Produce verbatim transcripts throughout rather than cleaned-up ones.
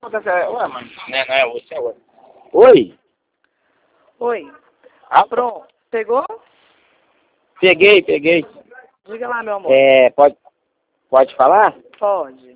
Ué, mano, não é, não é você, é outro. Oi? Oi. Ah, Pronto. Pegou? peguei, peguei. Diga lá, meu amor. É, pode, pode falar? Pode.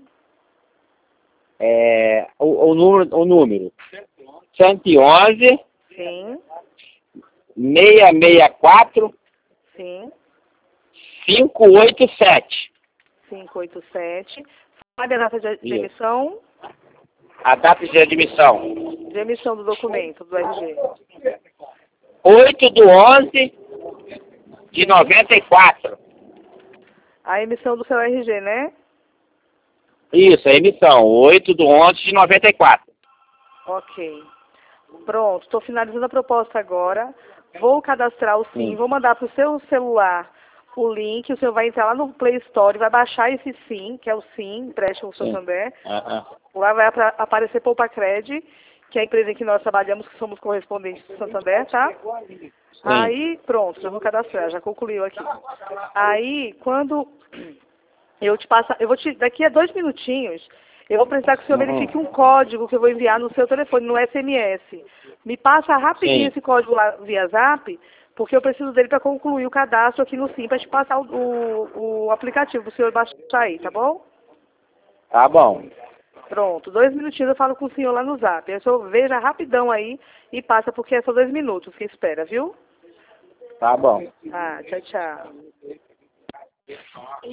É, o, o número, o número. cento e onze, Sim. seiscentos e sessenta e quatro, Sim. quinhentos e oitenta e sete. cinco oito sete. Sabe a data de, de Isso. emissão? A data de admissão. De emissão do documento, do R G. oito de onze de noventa e quatro. A emissão do seu R G, né? Isso, a emissão. oito de onze de noventa e quatro. Ok. Pronto, estou finalizando a proposta agora. Vou cadastrar o SIM, Sim. vou mandar para o seu celular o link, o senhor vai entrar lá no Play Store, vai baixar esse SIM, que é o SIM, empréstimo Santander. Aham. Lá vai apa- aparecer Poupa Cred, que é a empresa em que nós trabalhamos, que somos correspondentes do Santander, tá? Aí, pronto, já vou cadastrar, já concluiu aqui. Aí, quando eu te passo, eu vou te, daqui a dois minutinhos, eu vou precisar que o senhor Uhum. verifique um código que eu vou enviar no seu telefone, no S M S. Me passa rapidinho Sim. esse código lá via Zap, porque eu preciso dele para concluir o cadastro aqui no SIM, para te passar o, o, o aplicativo para o senhor baixar aí, tá bom? Tá bom. Pronto, dois minutinhos eu falo com o senhor lá no Zap. Aí o senhor veja rapidão aí e passa, porque é só dois minutos que espera, viu? Tá bom. Ah, tchau, tchau.